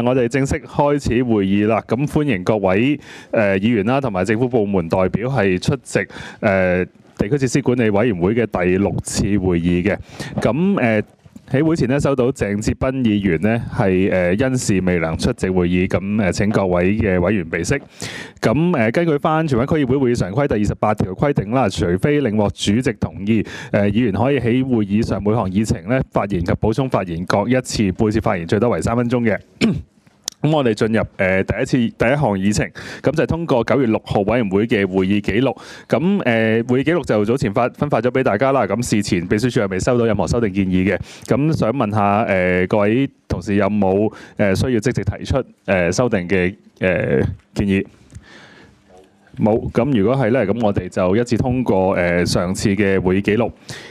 我哋正式開始會議啦。咁歡迎各位議員啦，同埋政府部門代表係出席地區設施管理委員會嘅第6次會議嘅。咁喺會前咧收到鄭哲斌議員咧係因事未能出席會議，咁請各位嘅委員備悉。咁根據翻荃灣區議會會議常規第28條規定啦，除非領獲主席同意，議員可以喺會議上每項議程咧發言及補充發言各一次，每次發言最多為3分鐘嘅。咁我哋進入第一項議程，咁就係通過9月6號委員會嘅會議記錄。咁會議記錄就早前分發咗俾大家啦。咁事前秘書處係未收到任何修訂建議嘅。咁想問下各位同事有冇需要即時提出修訂嘅建議？冇。咁如果係咧，咁我哋就一致通過上次嘅會議記錄。